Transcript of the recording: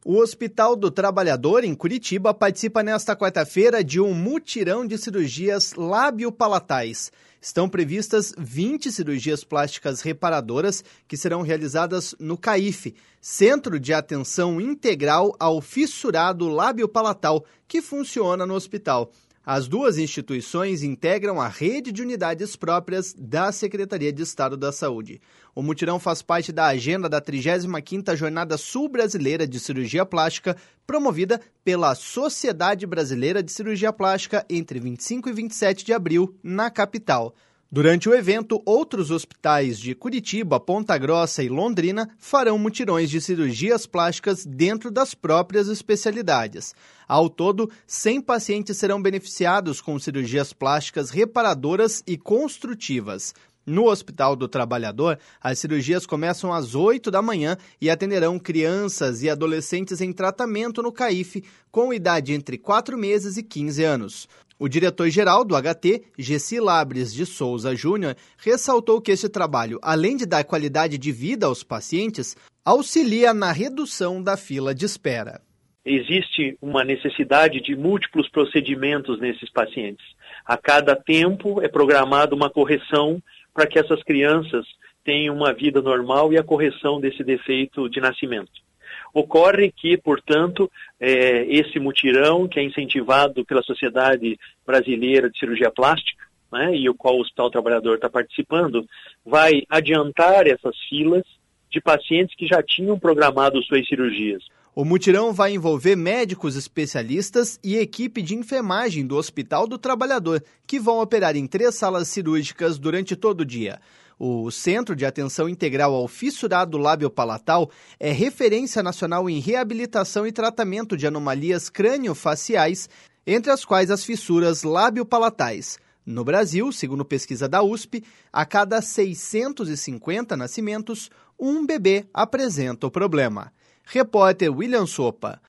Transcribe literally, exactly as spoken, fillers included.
O Hospital do Trabalhador, em Curitiba, participa nesta quarta-feira de um mutirão de cirurgias lábio-palatais. Estão previstas vinte cirurgias plásticas reparadoras que serão realizadas no CAIF, Centro de Atenção Integral ao Fissurado Lábio-Palatal, que funciona no hospital. As duas instituições integram a rede de unidades próprias da Secretaria de Estado da Saúde. O mutirão faz parte da agenda da trigésima quinta Jornada Sul-Brasileira de Cirurgia Plástica, promovida pela Sociedade Brasileira de Cirurgia Plástica entre vinte e cinco e vinte e sete de abril, na capital. Durante o evento, outros hospitais de Curitiba, Ponta Grossa e Londrina farão mutirões de cirurgias plásticas dentro das próprias especialidades. Ao todo, cem pacientes serão beneficiados com cirurgias plásticas reparadoras e construtivas. No Hospital do Trabalhador, as cirurgias começam às oito da manhã e atenderão crianças e adolescentes em tratamento no CAIF com idade entre quatro meses e quinze anos. O diretor-geral do H T, Gessi Labres de Souza Júnior, ressaltou que esse trabalho, além de dar qualidade de vida aos pacientes, auxilia na redução da fila de espera. Existe uma necessidade de múltiplos procedimentos nesses pacientes. A cada tempo é programada uma correção para que essas crianças tenham uma vida normal e a correção desse defeito de nascimento. Ocorre que, portanto, é, esse mutirão, que é incentivado pela Sociedade Brasileira de Cirurgia Plástica, né, e o qual o Hospital Trabalhador está participando, vai adiantar essas filas de pacientes que já tinham programado suas cirurgias. O mutirão vai envolver médicos especialistas e equipe de enfermagem do Hospital do Trabalhador, que vão operar em três salas cirúrgicas durante todo o dia. O Centro de Atenção Integral ao Fissurado Lábio-Palatal é referência nacional em reabilitação e tratamento de anomalias crânio-faciais, entre as quais as fissuras lábio-palatais. No Brasil, segundo pesquisa da U S P, a cada seiscentos e cinquenta nascimentos, um bebê apresenta o problema. Repórter William Sopa.